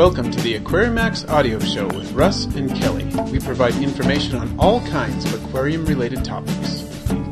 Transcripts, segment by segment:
Welcome to the Aquariumax audio show with Russ and Kelly. We provide information on all kinds of aquarium-related topics.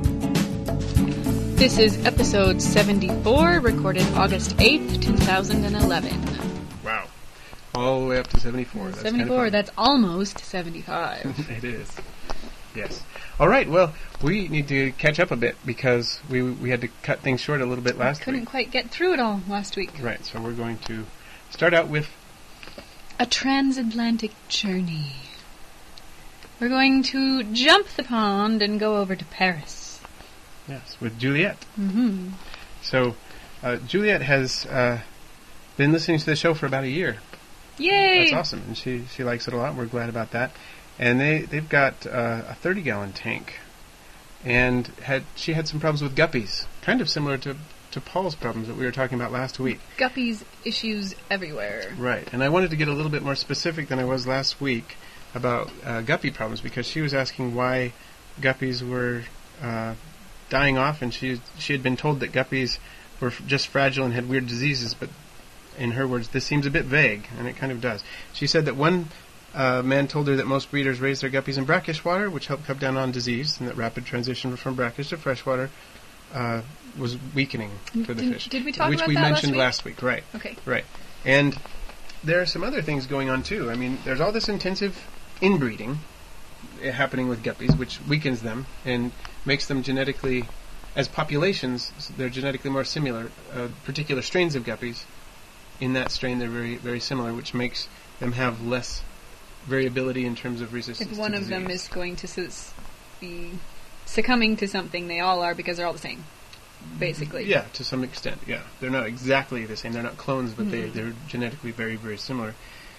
This is episode 74, recorded August 8th, 2011. Wow. All the way up to 74. That's 74, that's almost 75. It is. Yes. All right, well, we need to catch up a bit because we had to cut things short a little bit last week. Couldn't quite get through it all last week. Right, so we're going to start out with a transatlantic journey. We're going to jump the pond and go over to Paris. Yes, with Juliet. Mm-hmm. So, Juliet has been listening to the show for about a year. Yay! That's awesome, and she likes it a lot. We're glad about that. And they've got a 30-gallon tank, and she had some problems with guppies, kind of similar to Paul's problems that we were talking about last week. Guppies issues everywhere. Right, and I wanted to get a little bit more specific than I was last week about guppy problems, because she was asking why guppies were dying off, and she had been told that guppies were just fragile and had weird diseases, but in her words, this seems a bit vague, and it kind of does. She said that one man told her that most breeders raise their guppies in brackish water, which helped cut down on disease, and that rapid transition from brackish to freshwater was weakening for the fish. Did we talk which about we that mentioned last week? Right. Okay. Right. And there are some other things going on too. I mean, there's all this intensive inbreeding happening with guppies, which weakens them and makes them genetically, as populations, they're genetically more similar. Particular strains of guppies, in that strain, they're very, very similar, which makes them have less variability in terms of resistance. If one of them is going to be succumbing to something, they all are, because they're all the same, basically. Yeah, to some extent, yeah. They're not exactly the same. They're not clones, but they're genetically very, very similar.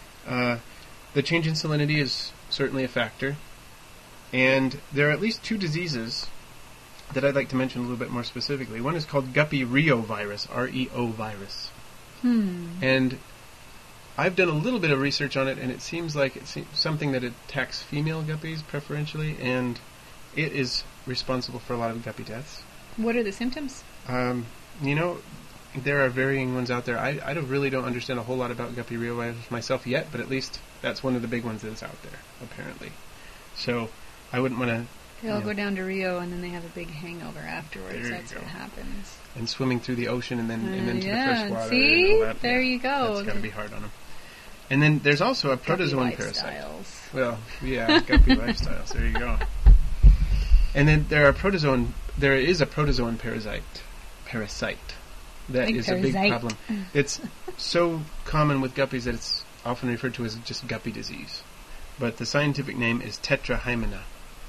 The change in salinity is certainly a factor. And there are at least two diseases that I'd like to mention a little bit more specifically. One is called guppy reovirus, R-E-O virus. And I've done a little bit of research on it, and it seems like it's something that attacks female guppies preferentially, and it is responsible for a lot of guppy deaths. What are the symptoms? There are varying ones out there. I really don't understand a whole lot about guppy reovirus myself yet, but at least that's one of the big ones that's out there, apparently. So I wouldn't want to... They all go down to Rio, and then they have a big hangover afterwards. That's what happens. And swimming through the ocean and then into the fresh water. See? And all that. There you go. That's got to be hard on them. And then there's also a protozoan parasite. Lifestyles. Well, yeah, guppy lifestyles. There you go. And then there is a protozoan parasite. That is a big problem. It's so common with guppies that it's often referred to as just guppy disease. But the scientific name is Tetrahymena.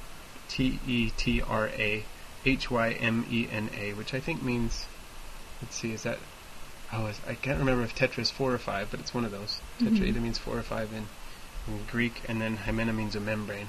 Tetrahymena, which I think means, let's see, is that, I can't remember if tetra is 4 or 5, but it's one of those. Tetra either means 4 or 5 in Greek, and then hymena means a membrane.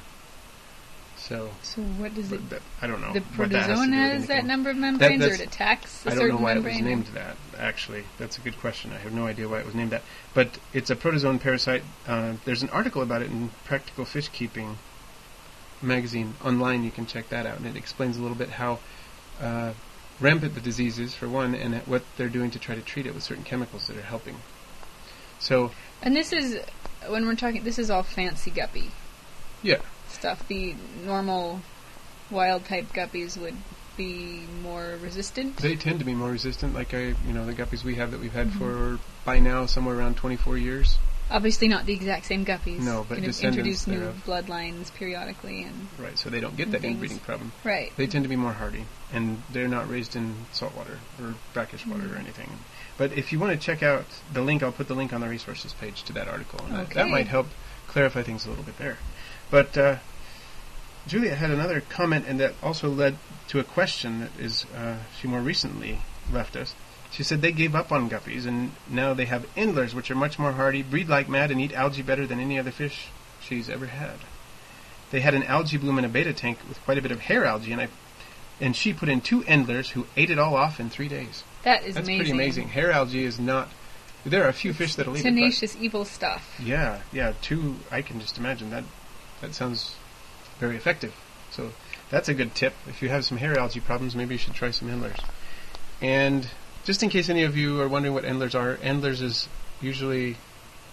So what does it... I don't know. The protozoan has that number of membranes, or it attacks a certain membrane? I don't know why it was named that, actually. That's a good question. I have no idea why it was named that. But it's a protozoan parasite. There's an article about it in Practical Fish Keeping magazine online. You can check that out, and it explains a little bit how rampant the disease is, for one, and what they're doing to try to treat it with certain chemicals that are helping. So, and this is, when we're talking, this is all fancy guppy stuff. The normal wild type guppies would be more resistant. They tend to be more resistant, like the guppies we have that we've had for by now somewhere around 24 years. Obviously not the exact same guppies. No, but introduce new bloodlines periodically, and right, so they don't get that inbreeding problem. Right. They tend to be more hardy, and they're not raised in salt water or brackish water or anything. But if you want to check out the link, I'll put the link on the resources page to that article, and that might help clarify things a little bit there. But Julia had another comment, and that also led to a question that is she more recently left us. She said they gave up on guppies, and now they have endlers, which are much more hardy, breed like mad, and eat algae better than any other fish she's ever had. They had an algae bloom in a betta tank with quite a bit of hair algae, and she put in 2 endlers who ate it all off in 3 days. That's amazing. That's pretty amazing. Hair algae is not... There are a few fish that'll eat it. Tenacious, evil stuff. Yeah, 2, I can just imagine. That sounds very effective. So that's a good tip. If you have some hair algae problems, maybe you should try some endlers. And just in case any of you are wondering what endlers are, endlers is usually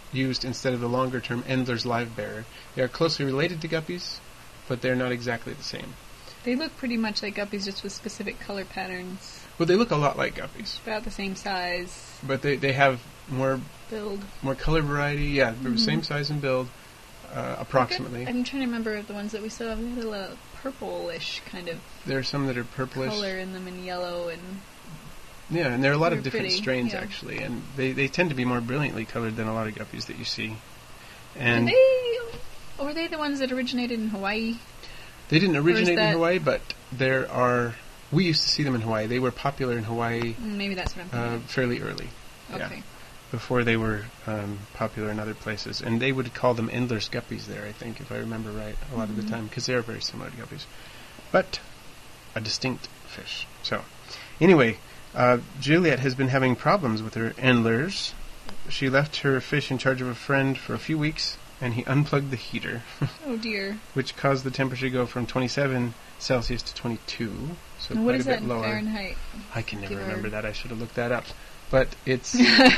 used instead of the longer-term Endler's live bearer. They are closely related to guppies, but they're not exactly the same. They look pretty much like guppies, just with specific color patterns. Well, they look a lot like guppies. About the same size. But they have more build, more color variety. Yeah, same size and build, approximately. I'm trying to remember the ones that we saw. We had a little purplish kind of. There are some that are purplish. Color in them, and yellow and. Yeah, and there are a lot of different pretty, strains actually, and they tend to be more brilliantly colored than a lot of guppies that you see. And were they the ones that originated in Hawaii? They didn't originate in Hawaii, but there are. We used to see them in Hawaii. They were popular in Hawaii. Maybe that's what I'm thinking. Fairly early. Okay. Yeah, before they were popular in other places, and they would call them Endler's guppies there, I think, if I remember right, a lot of the time, because they are very similar to guppies, but a distinct fish. So, anyway, Juliet has been having problems with her Endlers. She left her fish in charge of a friend for a few weeks, and he unplugged the heater. Oh dear. Which caused the temperature to go from 27 Celsius to 22, so and quite a bit lower. What is that in Fahrenheit? I can never remember that. I should have looked that up. But it's,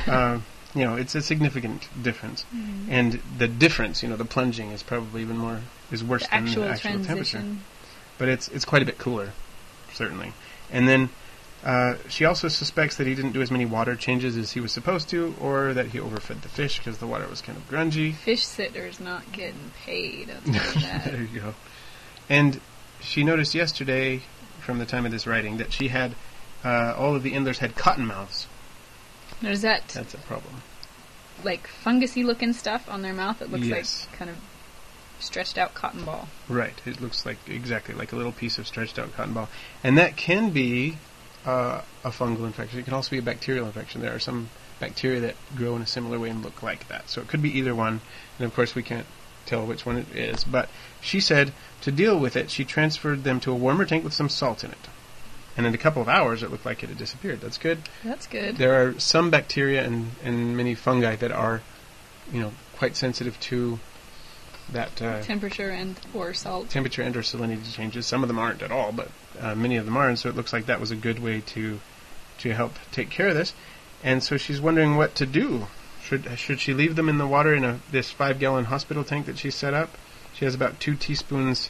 it's a significant difference. Mm-hmm. And the difference, the plunging is probably even worse than the actual temperature. But it's quite a bit cooler, certainly. And then she also suspects that he didn't do as many water changes as he was supposed to, or that he overfed the fish because the water was kind of grungy. Fish sitter's not getting paid. I'll tell you that. There you go. And she noticed yesterday, from the time of this writing, that she had all of the Endlers had cotton mouths. Now, that's a problem. Like fungusy looking stuff on their mouth. It looks like kind of stretched out cotton ball. Right. It looks like exactly like a little piece of stretched out cotton ball, and that can be a fungal infection. It can also be a bacterial infection. There are some bacteria that grow in a similar way and look like that. So it could be either one, and of course we can't tell which one it is. But she said to deal with it, she transferred them to a warmer tank with some salt in it. And in a couple of hours, it looked like it had disappeared. That's good. That's good. There are some bacteria and many fungi that are, quite sensitive to that temperature and or salt. Temperature and or salinity changes. Some of them aren't at all, but many of them are. And so it looks like that was a good way to help take care of this. And so she's wondering what to do. Should she leave them in the water in this 5-gallon hospital tank that she set up? She has about 2 teaspoons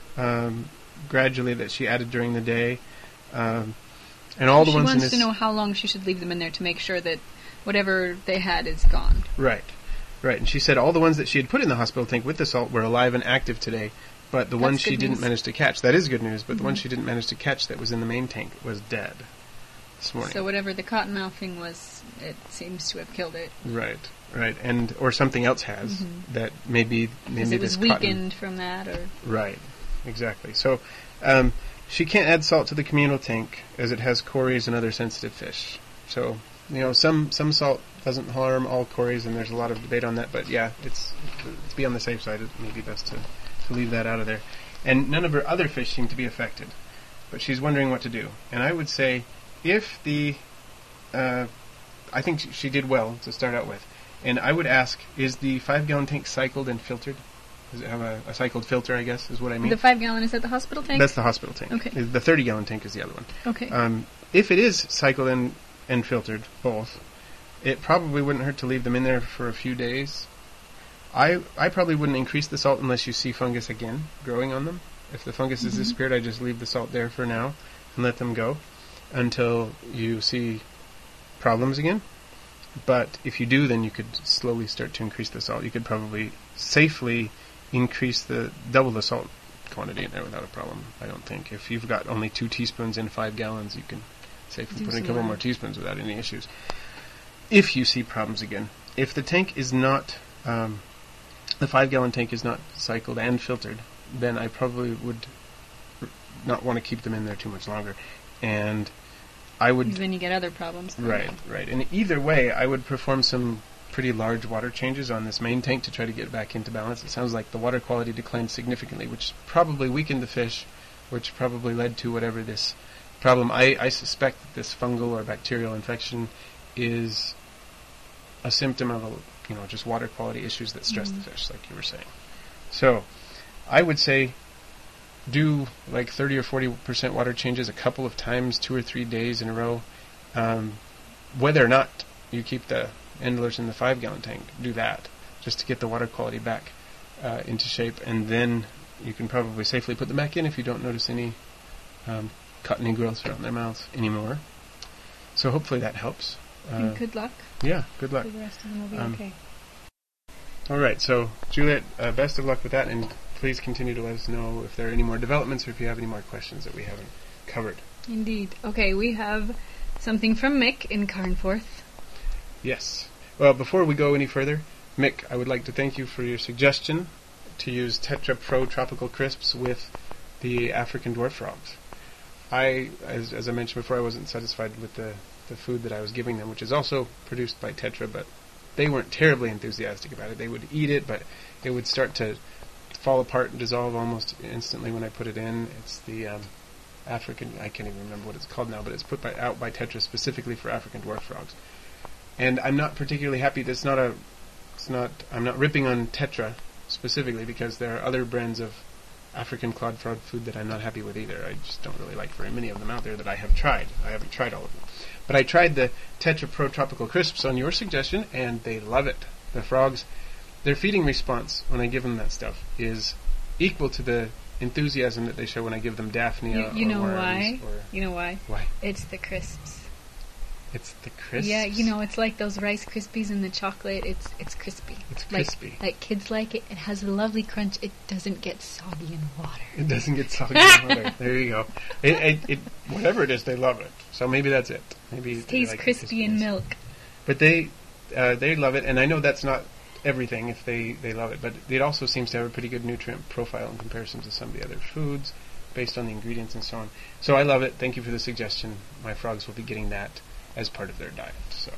gradually that she added during the day. And all the ones in this... She wants to know how long she should leave them in there to make sure that whatever they had is gone. Right. And she said all the ones that she had put in the hospital tank with the salt were alive and active today, but the ones she didn't manage to catch, that is good news, but the one she didn't manage to catch that was in the main tank was dead this morning. So whatever the cottonmouth thing was, it seems to have killed it. Right. And or something else has that maybe it was weakened from that, or... Right. Exactly. So, she can't add salt to the communal tank as it has cories and other sensitive fish. So, some salt doesn't harm all cories, and there's a lot of debate on that. But yeah, it's to be on the safe side, it may be best to leave that out of there. And none of her other fish seem to be affected, but she's wondering what to do. And I would say, if I think she did well to start out with, and I would ask, is the 5-gallon tank cycled and filtered? Does it have a cycled filter, I guess, is what I mean? The 5-gallon, is that the hospital tank? That's the hospital tank. Okay. The 30-gallon tank is the other one. Okay. If it is cycled and filtered, both, it probably wouldn't hurt to leave them in there for a few days. I probably wouldn't increase the salt unless you see fungus again growing on them. If the fungus has disappeared, I just leave the salt there for now and let them go until you see problems again. But if you do, then you could slowly start to increase the salt. You could probably safely double the salt quantity in there without a problem, I don't think. If you've got only 2 teaspoons in 5 gallons, you can safely put in a couple more teaspoons without any issues. If you see problems again. If the tank is not, the 5-gallon tank is not cycled and filtered, then I probably would not want to keep them in there too much longer. And I would... Because then you get other problems. Right. And either way, I would perform some pretty large water changes on this main tank to try to get it back into balance. It sounds like the water quality declined significantly, which probably weakened the fish, which probably led to whatever this problem. I suspect that this fungal or bacterial infection is a symptom of just water quality issues that stress the fish, like you were saying. So I would say do like 30 or 40% water changes a couple of times, 2 or 3 days in a row. Whether or not you keep the Endlers in the 5-gallon tank, do that. just to get the water quality back into shape, and then you can probably safely put them back in if you don't notice any cottony growths around their mouths anymore. So hopefully that helps. And good luck. Yeah, good luck. The rest of them will be okay. All right, so Juliet, best of luck with that, and please continue to let us know if there are any more developments or if you have any more questions that we haven't covered. Indeed. Okay, we have something from Mick in Carnforth. Yes. Well, before we go any further, Mick, I would like to thank you for your suggestion to use Tetra Pro Tropical Crisps with the African dwarf frogs. As I mentioned before, I wasn't satisfied with the food that I was giving them, which is also produced by Tetra, but they weren't terribly enthusiastic about it. They would eat it, but it would start to fall apart and dissolve almost instantly when I put it in. It's the African, I can't even remember what it's called now, but it's put out by Tetra specifically for African dwarf frogs. And I'm not particularly happy. I'm not ripping on Tetra specifically, because there are other brands of African clawed frog food that I'm not happy with either. I just don't really like very many of them out there that I have tried. I haven't tried all of them. But I tried the Tetra Pro Tropical Crisps on your suggestion, and they love it. The frogs, their feeding response when I give them that stuff is equal to the enthusiasm that they show when I give them Daphnia you or know worms. why? You know why? Why? It's the crisps. It's the crisps? Yeah, it's like those Rice Krispies and the chocolate. It's crispy. It's crispy. Like kids like it. It has a lovely crunch. It doesn't get soggy in water. It doesn't get soggy in water. There you go. It whatever it is, they love it. So maybe that's it. Maybe it tastes crispy in milk. But they love it, and I know that's not everything if they love it, but it also seems to have a pretty good nutrient profile in comparison to some of the other foods based on the ingredients and so on. So I love it. Thank you for the suggestion. My frogs will be getting that as part of their diet. So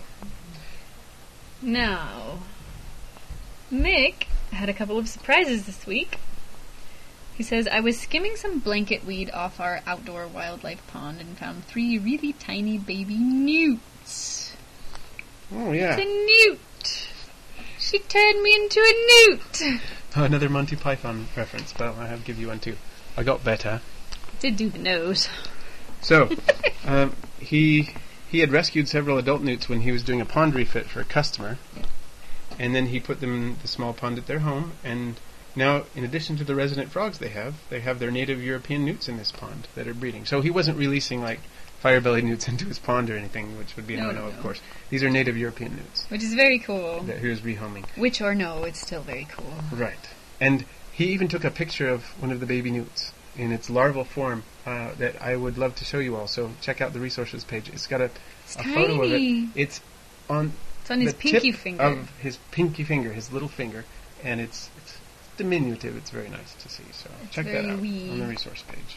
now, Mick had a couple of surprises this week. He says, I was skimming some blanket weed off our outdoor wildlife pond and found 3 really tiny baby newts. Oh, yeah. It's a newt. She turned me into a newt. Oh, another Monty Python reference, but I have to give you one too. I got better. Did do the nose. So, he had rescued several adult newts when he was doing a pond refit for a customer, and then he put them in the small pond at their home, and now, in addition to the resident frogs they have their native European newts in this pond that are breeding. So he wasn't releasing, like, fire-bellied newts into his pond or anything, which would be a no-no, of course. These are native European newts. Which is very cool. That he was rehoming. Which or no, it's still very cool. Right. And he even took a picture of one of the baby newts in its larval form that I would love to show you all. So check out the resources page. It's got a photo of it. It's on his pinky finger. Of his pinky finger, his little finger, and it's diminutive. It's very nice to see. So check that out on the resource page.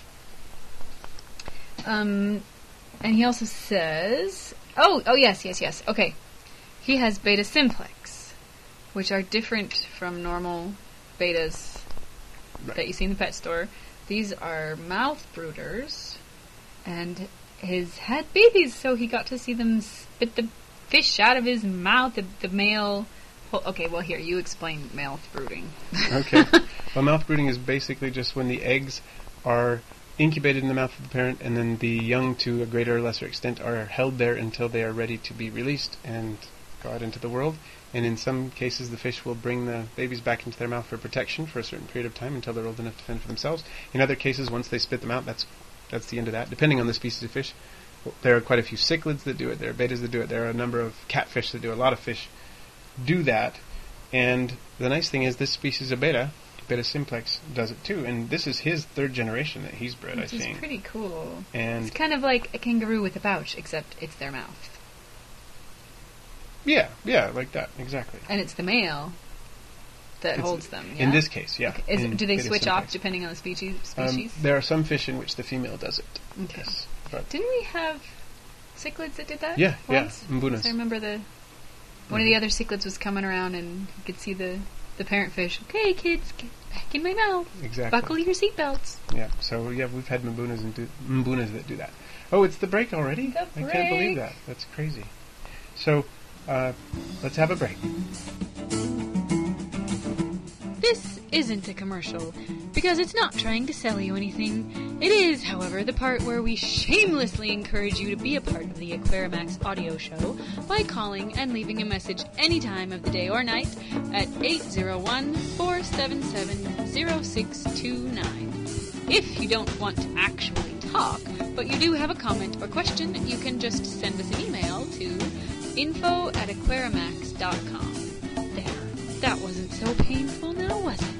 And he also says, yes. Okay. He has beta simplex, which are different from normal betas that you see in the pet store. These are mouth brooders, and his had babies, so he got to see them spit the fish out of his mouth. The male... Okay, well, here, you explain mouth brooding. Okay. Well, mouth brooding is basically just when the eggs are incubated in the mouth of the parent, and then the young, to a greater or lesser extent, are held there until they are ready to be released and go out into the world. And in some cases, the fish will bring the babies back into their mouth for protection for a certain period of time until they're old enough to fend for themselves. In other cases, once they spit them out, that's the end of that, depending on the species of fish. There are quite a few cichlids that do it. There are betas that do it. There are a number of catfish that do it. A lot of fish do that. And the nice thing is this species of beta simplex, does it too. And this is his 3rd generation that he's bred, I think. Which is pretty cool. And it's kind of like a kangaroo with a pouch, except it's their mouth. Yeah, like that, exactly. And it's the male that holds them, yeah? In this case, yeah. Okay. Do they switch off depending on the species? There are some fish in which the female does it. Okay. Yes, but didn't we have cichlids that did that? Yeah, once? yeah, mbunas. I remember one of the other cichlids was coming around and you could see the parent fish. Okay, kids, get back in my mouth. Exactly. Buckle your seatbelts. Yeah, so yeah, we've had mbunas that do that. Oh, it's the break already? The break. I can't believe that. That's crazy. So, let's have a break. This isn't a commercial. because it's not trying to sell you anything. It is, however, the part where we shamelessly encourage you to be a part of the Aquarimax audio show by calling and leaving a message any time of the day or night at 801-477-0629. If you don't want to actually talk, but you do have a comment or question, you can just send us an email to info@aquarimax.com. There. That wasn't so painful now, was it?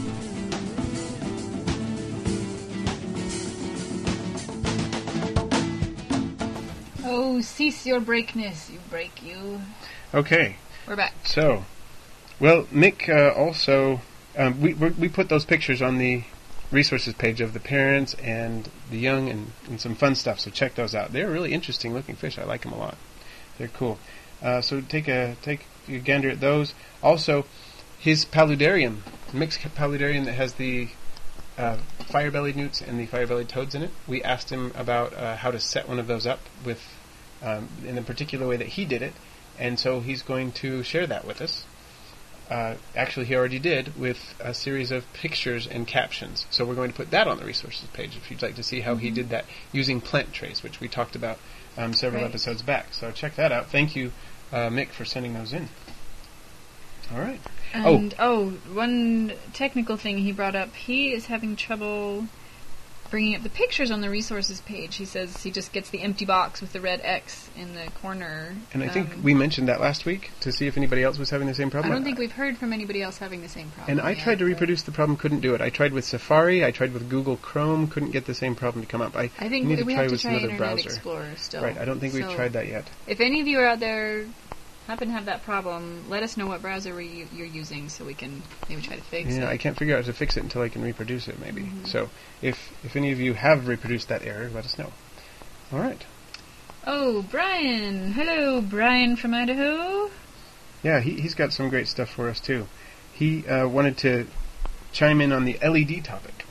Oh, cease your breakness, you break you. Okay. We're back. So, well, Mick also, we put those pictures on the resources page of the parents and the young and some fun stuff, so check those out. They're really interesting looking fish. I like them a lot. They're cool. So take a gander at those. Also, his paludarium, Mick's paludarium that has the fire-bellied newts and the fire-bellied toads in it. We asked him about how to set one of those up with in the particular way that he did it, and so he's going to share that with us. Actually, he already did with a series of pictures and captions. So we're going to put that on the resources page if you'd like to see how he did that using plant trays, which we talked about several episodes back. So check that out. Thank you, Mick, for sending those in. All right. And, one technical thing he brought up. He is having trouble bringing up the pictures on the resources page. He says he just gets the empty box with the red X in the corner. And I think we mentioned that last week to see if anybody else was having the same problem. I don't think we've heard from anybody else having the same problem. And I tried to reproduce the problem, couldn't do it. I tried with Safari, I tried with Google Chrome, couldn't get the same problem to come up. I think need to we try have to with try some other Internet browser. Explorer still. Right, I don't think we've tried that yet. If any of you are out there happen to have that problem, let us know what browser you're using so we can maybe try to fix it. Yeah, I can't figure out how to fix it until I can reproduce it, maybe. Mm-hmm. So, if any of you have reproduced that error, let us know. All right. Oh, Brian! Hello, Brian from Idaho. Yeah, he's got some great stuff for us, too. He wanted to chime in on the LED topic.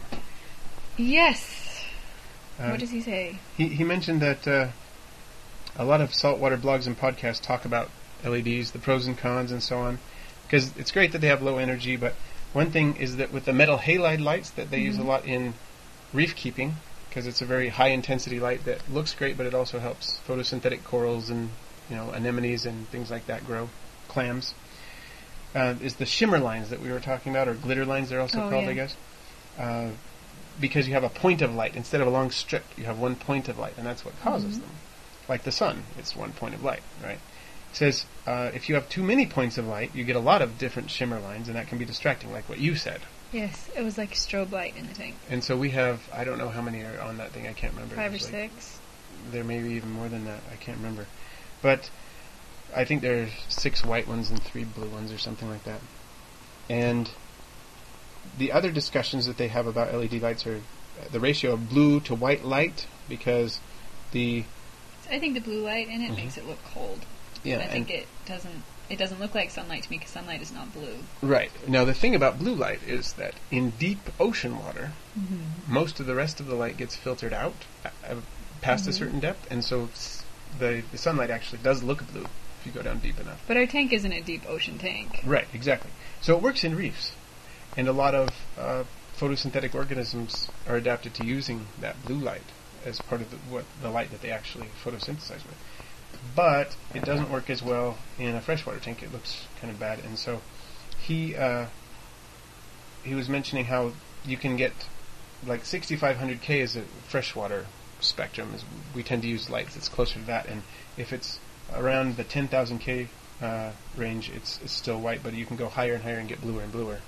Yes. What does he say? He mentioned that a lot of saltwater blogs and podcasts talk about LEDs, the pros and cons, and so on. Because it's great that they have low energy, but one thing is that with the metal halide lights that they use a lot in reef keeping, because it's a very high intensity light that looks great, but it also helps photosynthetic corals and anemones and things like that grow, clams. Is the shimmer lines that we were talking about, or glitter lines they're also called, I guess. Because you have a point of light instead of a long strip, you have one point of light, and that's what causes them. Like the sun, it's one point of light, right? It says if you have too many points of light, you get a lot of different shimmer lines, and that can be distracting, like what you said. Yes, it was like strobe light in the tank. And so we have, I don't know how many are on that thing, I can't remember. 5 or 6. There may be even more than that, I can't remember. But I think there are 6 white ones and 3 blue ones or something like that. And the other discussions that they have about LED lights are the ratio of blue to white light, because I think the blue light in it makes it look cold. Yeah, and I think it doesn't look like sunlight to me, because sunlight is not blue. Right. Now the thing about blue light is that in deep ocean water, most of the rest of the light gets filtered out past a certain depth, and so the sunlight actually does look blue if you go down deep enough. But our tank isn't a deep ocean tank. Right, exactly. So it works in reefs, and a lot of photosynthetic organisms are adapted to using that blue light as part of the light that they actually photosynthesize with. But it doesn't work as well in a freshwater tank. It looks kind of bad. And so he was mentioning how you can get like 6,500 K as a freshwater spectrum. We tend to use lights that's closer to that. And if it's around the 10,000 K range, it's still white, but you can go higher and higher and get bluer and bluer,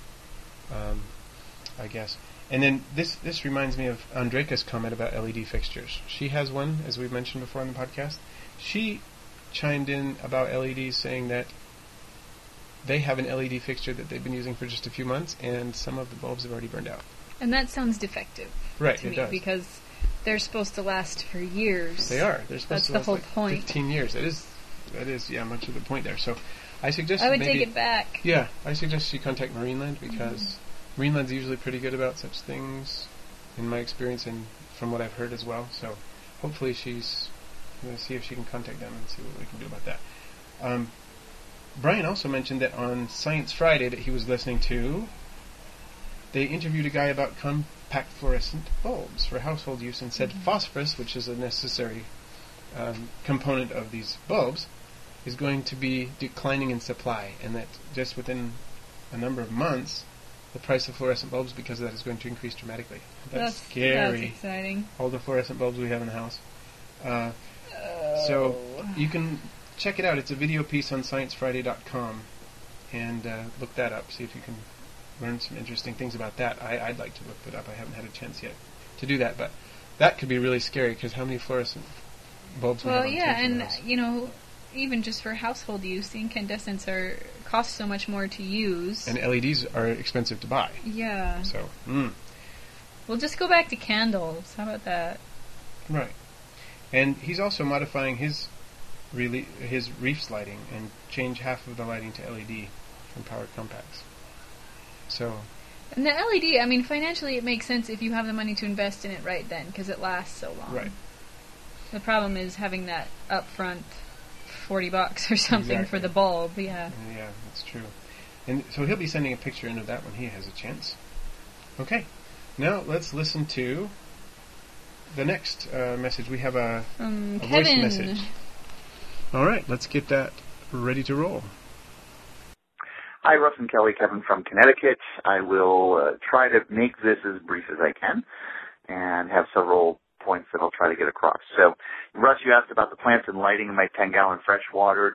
I guess. And then this reminds me of Andreka's comment about LED fixtures. She has one, as we've mentioned before on the podcast. She chimed in about LEDs, saying that they have an LED fixture that they've been using for just a few months, and some of the bulbs have already burned out. And that sounds defective, right? To me, does, because they're supposed to last for years. They are. They're supposed to last the whole point. 15 years. That is, much of the point there. So I suggest I would take it back. Yeah, I suggest you contact Marineland, because Marineland's usually pretty good about such things, in my experience, and from what I've heard as well. So hopefully she's going to see if she can contact them and see what we can do about that. Brian also mentioned that on Science Friday that he was listening to they interviewed a guy about compact fluorescent bulbs for household use and said phosphorus, which is a necessary component of these bulbs, is going to be declining in supply, and that just within a number of months, the price of fluorescent bulbs, because of that, is going to increase dramatically. That's scary. That's exciting. All the fluorescent bulbs we have in the house. So you can check it out. It's a video piece on sciencefriday.com, and look that up. See if you can learn some interesting things about that. I'd like to look it up. I haven't had a chance yet to do that, but that could be really scary, because how many fluorescent bulbs we have on the house? You know, even just for household use, the incandescents cost so much more to use. And LEDs are expensive to buy. Yeah. So, We'll just go back to candles. How about that? Right. And he's also modifying his reefs lighting and change half of the lighting to LED from powered compacts. So. And the LED, I mean, financially it makes sense if you have the money to invest in it right then, because it lasts so long. Right. The problem is having that upfront $40 or something for the bulb. Yeah. Yeah, that's true. And so he'll be sending a picture in of that when he has a chance. Okay. Now let's listen to the next message. We have a voice message. All right, let's get that ready to roll. Hi, Russ and Kelly. Kevin from Connecticut. I will try to make this as brief as I can and have several points that I'll try to get across. So, Russ, you asked about the plants and lighting in my 10-gallon freshwater.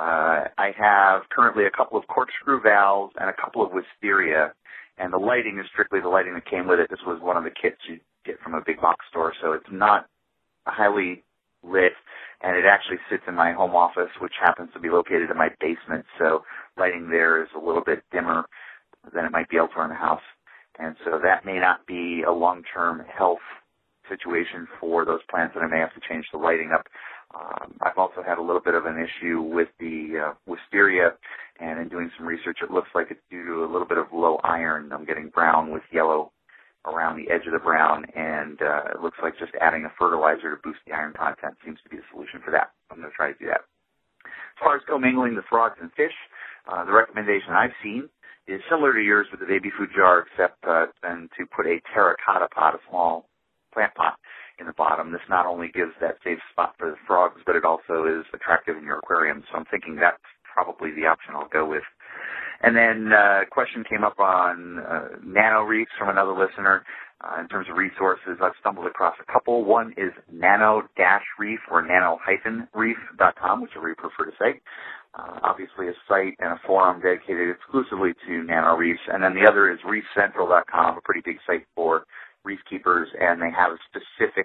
I have currently a couple of corkscrew valves and a couple of wisteria, and the lighting is strictly the lighting that came with it. This was one of the kits you get from a big box store, so it's not highly lit, and it actually sits in my home office, which happens to be located in my basement, so lighting there is a little bit dimmer than it might be elsewhere in the house. And so that may not be a long-term health situation for those plants, and I may have to change the lighting up. I've also had a little bit of an issue with the wisteria, and in doing some research, it looks like it's due to a little bit of low iron. I'm getting brown with yellow around the edge of the brown, and it looks like just adding a fertilizer to boost the iron content seems to be the solution for that. I'm going to try to do that. As far as commingling the frogs and fish, the recommendation I've seen is similar to yours with the baby food jar, except then to put a terracotta pot, a small plant pot, in the bottom. This not only gives that safe spot for the frogs, but it also is attractive in your aquarium. So I'm thinking that's probably the option I'll go with. And then a question came up on nano reefs from another listener. In terms of resources, I've stumbled across a couple. One is nano-reef or nano-reef.com, whichever you prefer to say. Obviously a site and a forum dedicated exclusively to nano reefs. And then the other is reefcentral.com, a pretty big site for reef keepers, and they have a specific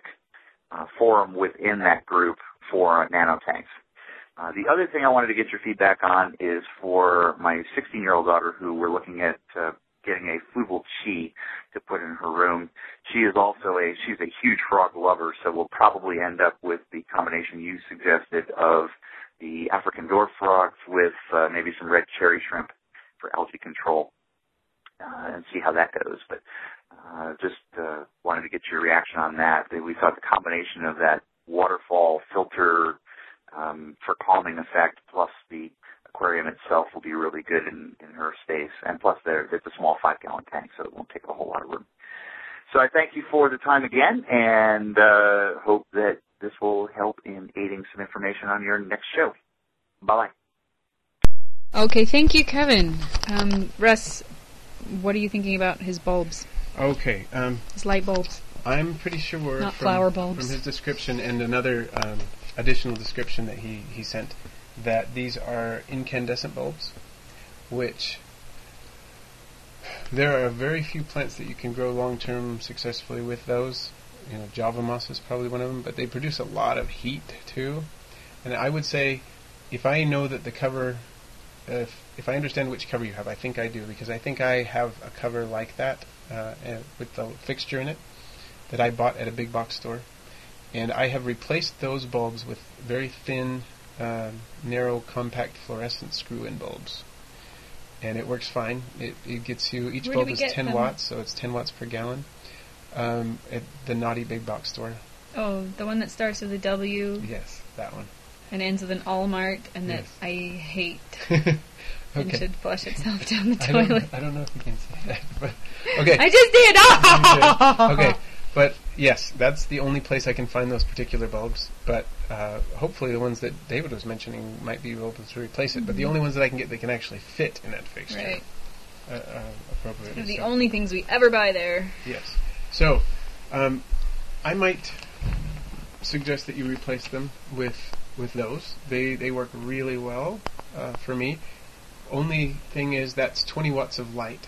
forum within that group for nano tanks. The other thing I wanted to get your feedback on is for my 16-year-old daughter, who we're looking at getting a fluval chi to put in her room. She's a huge frog lover, so we'll probably end up with the combination you suggested of the African dwarf frogs with maybe some red cherry shrimp for algae control, and see how that goes. But just wanted to get your reaction on that. We thought the combination of that waterfall filter for calming effect plus the aquarium itself will be really good in her space. And plus, it's a small 5-gallon tank, so it won't take a whole lot of room. So I thank you for the time again, and hope that this will help in aiding some information on your next show. Bye-bye. Okay, thank you, Kevin. Russ, what are you thinking about his bulbs? Okay. His light bulbs. I'm pretty sure Not flower bulbs. From his description and another additional description that he sent, that these are incandescent bulbs, which there are very few plants that you can grow long-term successfully with those. You know, Java moss is probably one of them, but they produce a lot of heat too. And I would say, if I know that the cover, if I understand which cover you have, I think I do, because I think I have a cover like that with the fixture in it that I bought at a big box store. And I have replaced those bulbs with very thin, narrow, compact fluorescent screw-in bulbs. And it works fine. It gets you, each bulb is 10 watts, so it's 10 watts per gallon at the Naughty Big Box store. Oh, the one that starts with a W? Yes, that one. and ends with an Allmart, and that Yes. I hate Okay. and should flush itself down the toilet. I don't know if you can say that, but okay. I just did! Oh! Okay, but yes, that's the only place I can find those particular bulbs. But hopefully the ones that David was mentioning might be able to replace it. But the only ones that I can get that can actually fit in that fixture Right. appropriately. They're the So, only things we ever buy there. yes. So I might suggest that you replace them with those. They work really well for me. Only thing is that's 20 watts of light,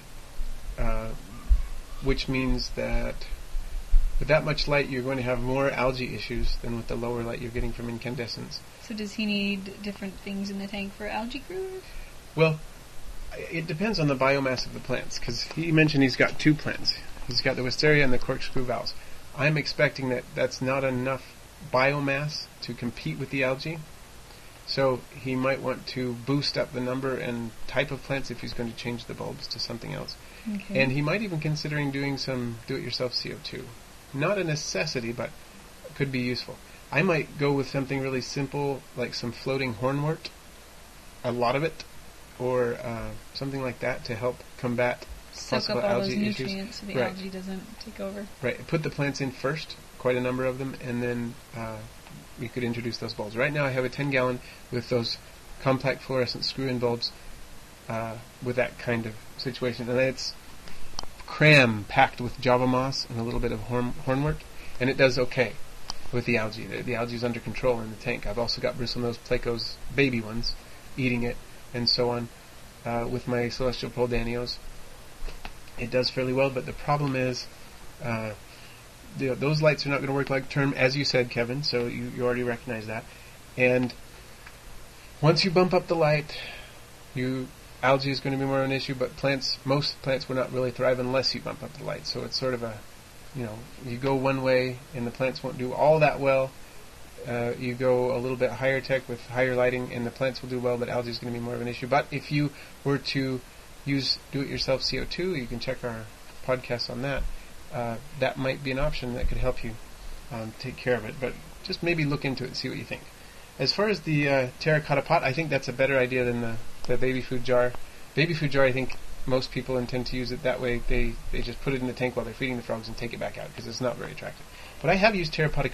which means that with that much light you're going to have more algae issues than with the lower light you're getting from incandescents. So does he need different things in the tank for algae growth? Well, it depends on the biomass of the plants, because he mentioned he's got 2 plants. He's got the wisteria and the corkscrew valves. I'm expecting that that's not enough biomass to compete with the algae. So he might want to boost up the number and type of plants if he's going to change the bulbs to something else. Okay. And he might even considering doing some do-it-yourself CO2. Not a necessity, but could be useful. I might go with something really simple, like some floating hornwort, a lot of it, or something like that to help combat Soak possible up all those algae issues. nutrients so the Right. algae doesn't take over. Right. Put the plants in first, quite a number of them, and then you could introduce those bulbs. Right now I have a 10-gallon with those compact fluorescent screw-in bulbs with that kind of situation. And it's packed with Java moss and a little bit of hornwort, and it does okay with the algae. The algae is under control in the tank. I've also got bristlenose plecos, baby ones, eating it, and so on. With my celestial Poldanios, it does fairly well, but the problem is those lights are not going to work like term, as you said, Kevin, so you already recognize that. And once you bump up the light, algae is going to be more of an issue, but most plants will not really thrive unless you bump up the light. So it's sort of you go one way and the plants won't do all that well. You go a little bit higher tech with higher lighting and the plants will do well, but algae is going to be more of an issue. But if you were to use do-it-yourself CO2, you can check our podcast on that. That might be an option that could help you take care of it. But just maybe look into it and see what you think. As far as the terracotta pot, I think that's a better idea than the baby food jar. Baby food jar, I think most people intend to use it that way. They just put it in the tank while they're feeding the frogs and take it back out because it's not very attractive. But I have used terracotta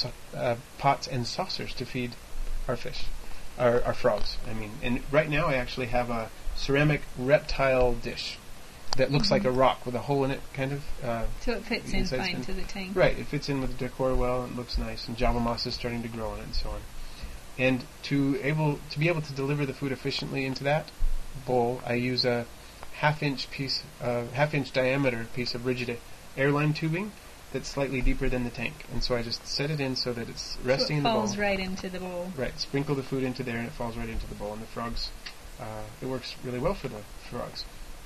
pots and saucers to feed our fish, our frogs. I mean, and right now I actually have a ceramic reptile dish that looks like a rock with a hole in it, kind of. So it fits in fine to the tank. Right, it fits in with the decor well, and looks nice, and Java moss is starting to grow on it, and so on. And to be able to deliver the food efficiently into that bowl, I use a half-inch diameter piece of rigid airline tubing that's slightly deeper than the tank, and so I just set it in so that it's resting in the bowl. Falls right into the bowl. Right, sprinkle the food into there, and it falls right into the bowl, and the frogs. It works really well for the frogs.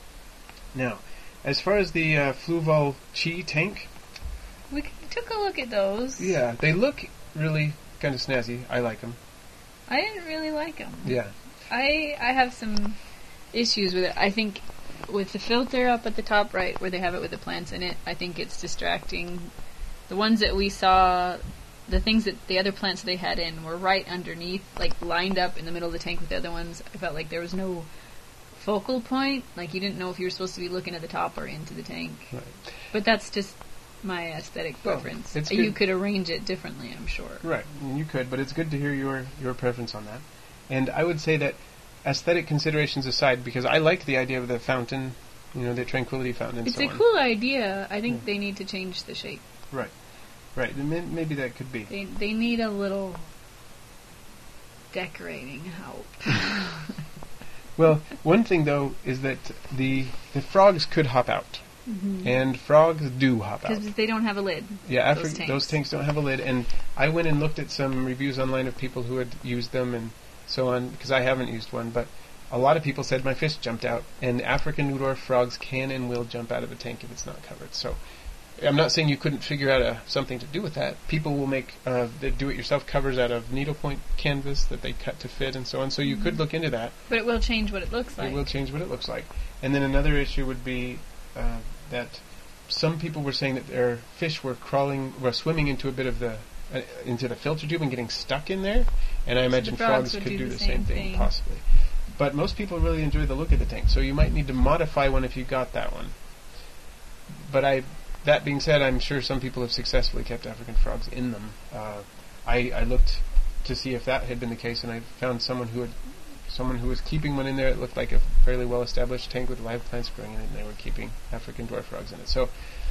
Now, as far as the Fluval Chi tank, We took a look at those. yeah, they look really kind of snazzy. I like them. I didn't really like them. Yeah. I have some issues with it. I think with the filter up at the top right where they have it with the plants in it, I think it's distracting. The ones that we saw, the things that the other plants they had in were right underneath, like lined up in the middle of the tank with the other ones. I felt like there was no focal point. Like you didn't know if you were supposed to be looking at the top or into the tank. Right. But that's just my aesthetic Well, preference. it's You good. could arrange it differently, I'm sure. Right, and you could, but it's good to hear your preference on that. And I would say that aesthetic considerations aside, because I like the idea of the fountain, the tranquility fountain and It's so a on. cool idea. I think they need to change the shape. Right, and maybe that could be. They need a little decorating help. Well, one thing though is that the frogs could hop out, and frogs do hop out. Because they don't have a lid. Yeah, those tanks don't have a lid, and I went and looked at some reviews online of people who had used them and so on, because I haven't used one, but a lot of people said my fish jumped out, and African Nudor frogs can and will jump out of a tank if it's not covered. So I'm not saying you couldn't figure out something to do with that. People will make the do-it-yourself covers out of needlepoint canvas that they cut to fit and so on, so you could look into that. But it will change what it looks like. It will change what it looks like. And then another issue would be that some people were saying that their fish were swimming into a bit of the into the filter tube and getting stuck in there. And I imagine frogs could do the same thing, possibly. But most people really enjoy the look of the tank, so you might need to modify one if you got that one. But that being said, I'm sure some people have successfully kept African frogs in them. I looked to see if that had been the case, and I found someone who was keeping one in there. It looked like a fairly well-established tank with live plants growing in it, and they were keeping African dwarf frogs in it. So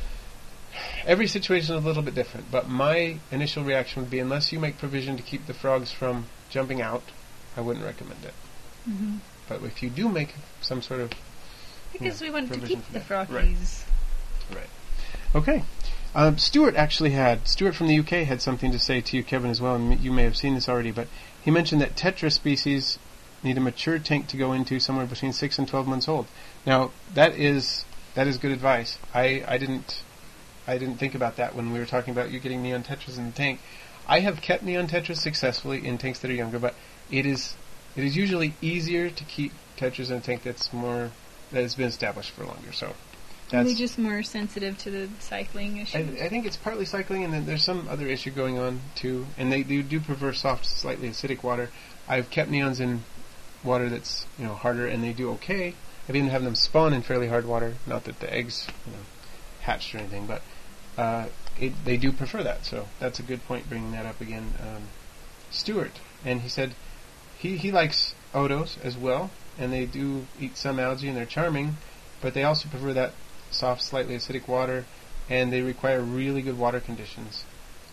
every situation is a little bit different, but my initial reaction would be, unless you make provision to keep the frogs from jumping out, I wouldn't recommend it. Mm-hmm. But if you do make some sort of we want to keep the froggies. Right. Okay. Stuart from the UK had something to say to you, Kevin, as well, and you may have seen this already, but he mentioned that tetra species need a mature tank to go into somewhere between 6 and 12 months old. Now, that is good advice. I didn't think about that when we were talking about you getting neon tetras in the tank. I have kept neon tetras successfully in tanks that are younger, but it is usually easier to keep tetras in a tank that has been established for longer. So are they just more sensitive to the cycling issue? I think it's partly cycling, and then there's some other issue going on too. And they do prefer soft, slightly acidic water. I've kept neons in water that's harder, and they do okay. I've even had them spawn in fairly hard water. Not that the eggs hatched or anything, but they do prefer that. So that's a good point, bringing that up again. Stuart, and he said he likes odos as well, and they do eat some algae, and they're charming, but they also prefer that soft, slightly acidic water, and they require really good water conditions.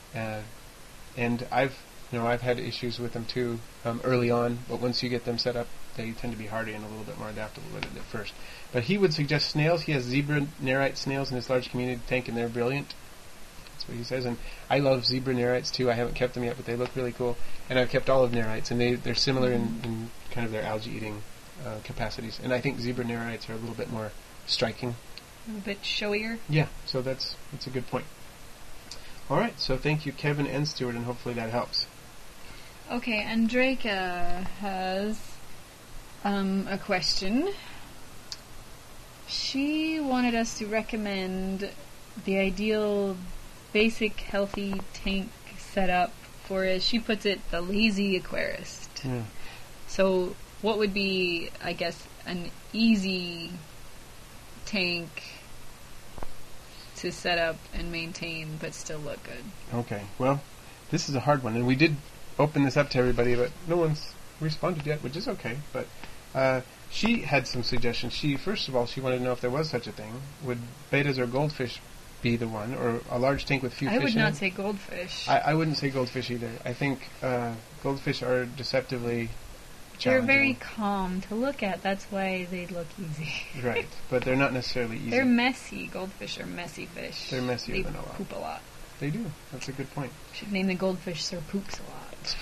And I've had issues with them too early on, but once you get them set up, they tend to be hardy and a little bit more adaptable than at first. But he would suggest snails. He has zebra nerite snails in his large community tank, and they're brilliant. That's what he says. And I love zebra nerites too. I haven't kept them yet, but they look really cool. And I've kept olive nerites, and they're similar in kind of their algae-eating capacities. And I think zebra nerites are a little bit more striking. A little bit showier. Yeah, so that's a good point. All right, so thank you, Kevin and Stuart, and hopefully that helps. Okay, Andreka has a question. She wanted us to recommend the ideal basic healthy tank setup for, as she puts it, the lazy aquarist. Yeah. So what would be, I guess, an easy tank to set up and maintain but still look good? Okay, well, this is a hard one, and we did open this up to everybody, but no one's responded yet, which is okay. But she had some suggestions. First of all, she wanted to know if there was such a thing. Would betas or goldfish be the one, or a large tank with few fish in it? I would not say goldfish. I wouldn't say goldfish either. I think goldfish are deceptively challenging. They're very calm to look at. That's why they look easy. Right, but they're not necessarily easy. They're messy. Goldfish are messy fish. They're messier than a lot. They poop a lot. They do. That's a good point. Should name the goldfish Sir Poops a lot.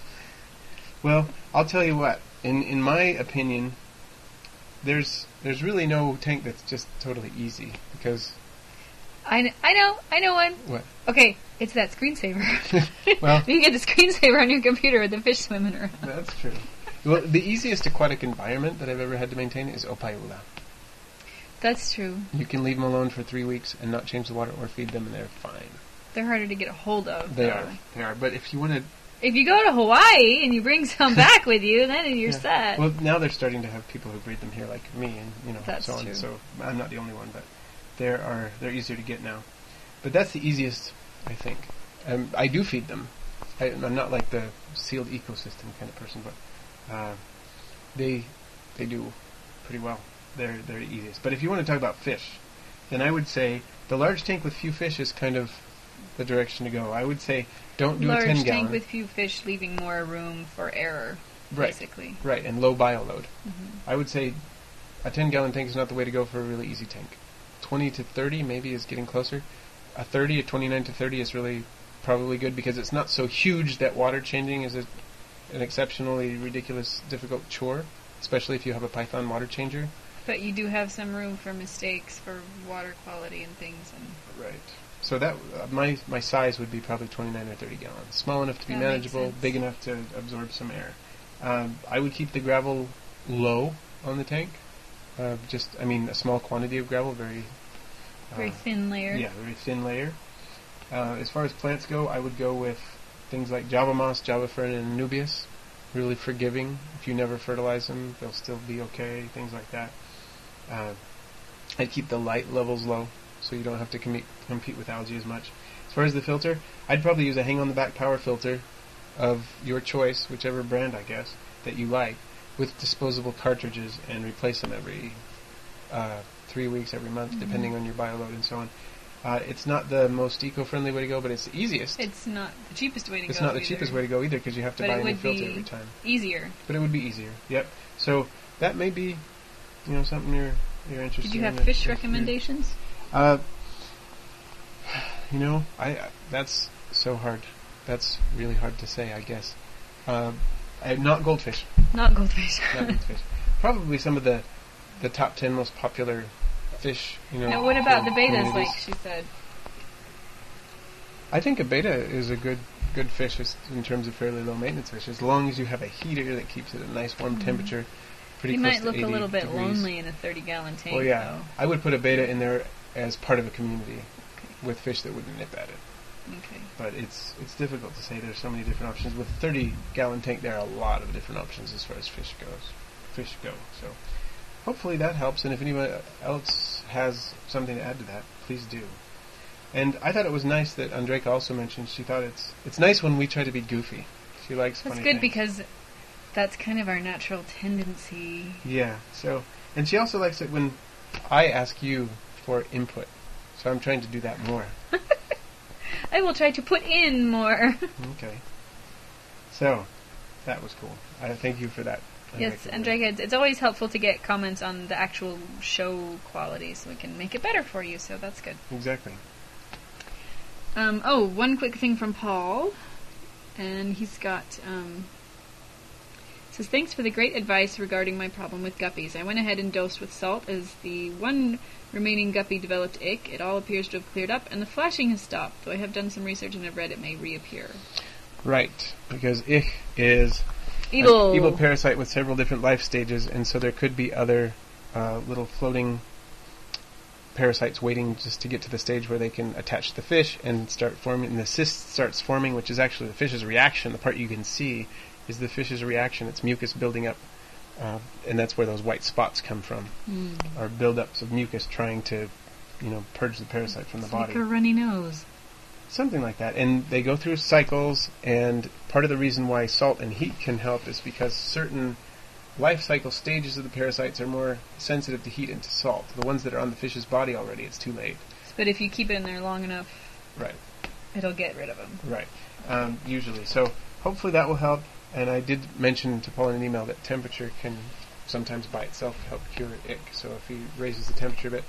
Well, I'll tell you what. In my opinion, there's really no tank that's just totally easy, because I know one. What? Okay, it's that screensaver. Well, you can get the screensaver on your computer with the fish swimming around. That's true. Well, the easiest aquatic environment that I've ever had to maintain is Opaiula. That's true. You can leave them alone for 3 weeks and not change the water or feed them, and they're fine. They're harder to get a hold of. They are. But if you want to... If you go to Hawaii and you bring some back with you, then you're set. Well, now they're starting to have people who breed them here, like me, and that's so on. True. So I'm not the only one, but they're easier to get now. But that's the easiest, I think. I do feed them. I'm not like the sealed ecosystem kind of person, but they do pretty well. They're the easiest. But if you want to talk about fish, then I would say the large tank with few fish is kind of the direction to go. I would say don't do a 10-gallon. Large tank with few fish, leaving more room for error, basically. Right, and low bio load. Mm-hmm. I would say a 10-gallon tank is not the way to go for a really easy tank. 20 to 30 maybe is getting closer. A 29 to 30 is really probably good, because it's not so huge that water changing is an exceptionally ridiculous, difficult chore, especially if you have a Python water changer. But you do have some room for mistakes for water quality and things. Right. So that my size would be probably 29 or 30 gallons. Small enough to be manageable, big enough to absorb some air. I would keep the gravel low on the tank. A small quantity of gravel, very thin layer. Yeah, very thin layer. As far as plants go, I would go with things like Java moss, Java fern, and Anubias. Really forgiving. If you never fertilize them, they'll still be okay. Things like that. I'd keep the light levels low, so you don't have to compete with algae as much. As far as the filter, I'd probably use a hang-on-the-back power filter of your choice, whichever brand, I guess, that you like, with disposable cartridges, and replace them every 3 weeks, every month, depending on your bioload and so on. It's not the most eco-friendly way to go, but it's the easiest. It's not the cheapest way to go. It's not the cheapest way to go either, because you have to buy a new filter every time. Easier. But it would be easier. Yep. So that may be, something you're interested in. Did you have fish recommendations? That's so hard. That's really hard to say, I guess. Not goldfish. Not goldfish. Not goldfish. Probably some of the top 10 most popular fish. Now, what about the betas, like she said? I think a beta is a good fish in terms of fairly low maintenance fish, as long as you have a heater that keeps it at a nice warm temperature. Pretty close to 80 might look a little bit degrees. Lonely in a 30-gallon tank. Well, yeah. Though. I would put a beta in there as part of a community with fish that wouldn't nip at it. Okay. But it's difficult to say. There's so many different options. With a 30-gallon tank, there are a lot of different options as far as fish go. So hopefully that helps. And if anyone else has something to add to that, please do. And I thought it was nice that Andrejka also mentioned she thought it's nice when we try to be goofy. She likes funny things. That's good because that's kind of our natural tendency. Yeah. So, and she also likes it when I ask you for input. So I'm trying to do that more. I will try to put in more. Okay. So, that was cool. I thank you for that. Yes, Andrejka, it's always helpful to get comments on the actual show quality so we can make it better for you, so that's good. Exactly. One quick thing from Paul. And he's got, says, thanks for the great advice regarding my problem with guppies. I went ahead and dosed with salt as the one remaining guppy developed ick. It all appears to have cleared up, and the flashing has stopped, though I have done some research and have read it may reappear. Right, because ick is evil. An evil parasite with several different life stages, and so there could be other little floating parasites waiting just to get to the stage where they can attach to the fish and start forming, and the cyst starts forming, which is actually the fish's reaction. The part you can see is the fish's reaction. It's mucus building up, and that's where those white spots come from, are buildups of mucus trying to, purge the parasite from the body. Like a runny nose. Something like that. And they go through cycles, and part of the reason why salt and heat can help is because certain life cycle stages of the parasites are more sensitive to heat and to salt. The ones that are on the fish's body already, it's too late. But if you keep it in there long enough, right, it'll get rid of them. Right, usually. So hopefully that will help. And I did mention to Paul in an email that temperature can sometimes by itself help cure ick. So if he raises the temperature a bit,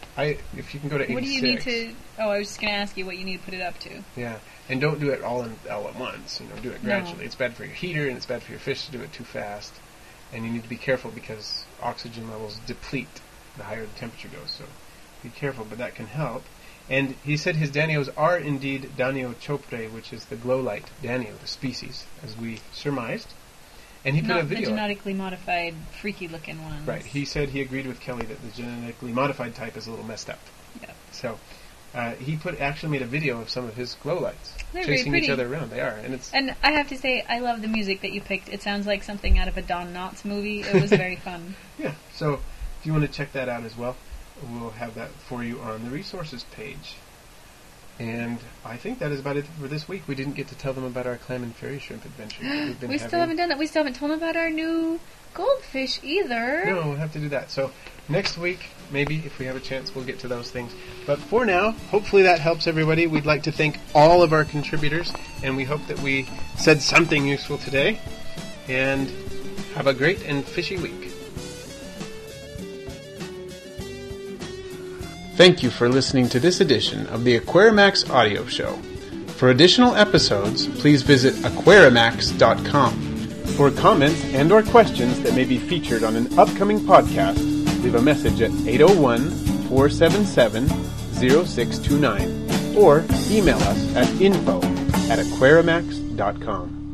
if you can go to 86. What do you need to... Oh, I was just going to ask you what you need to put it up to. Yeah, and don't do it all at once. Do it gradually. No. It's bad for your heater, and it's bad for your fish to do it too fast. And you need to be careful because oxygen levels deplete the higher the temperature goes. So be careful, but that can help. And he said his Danios are indeed Danio chopre, which is the glow light Danio, the species, as we surmised. And he put a video. Not the genetically modified, freaky-looking ones. Right. He said he agreed with Kelly that the genetically modified type is a little messed up. Yeah. So he actually made a video of some of his glow lights They're chasing each other around. They are, and I have to say, I love the music that you picked. It sounds like something out of a Don Knotts movie. It was very fun. Yeah. So if you want to check that out as well, we'll have that for you on the resources page. And I think that is about it for this week. We didn't get to tell them about our clam and fairy shrimp adventure that we've been having. Still haven't done that. We still haven't told them about our new goldfish either. No, we'll have to do that. So next week, maybe, if we have a chance, we'll get to those things. But for now, hopefully that helps everybody. We'd like to thank all of our contributors, and we hope that we said something useful today. And have a great and fishy week. Thank you for listening to this edition of the Aquarimax audio show. For additional episodes, please visit aquarimax.com. For comments and or questions that may be featured on an upcoming podcast, leave a message at 801-477-0629 or email us at info@aquarimax.com.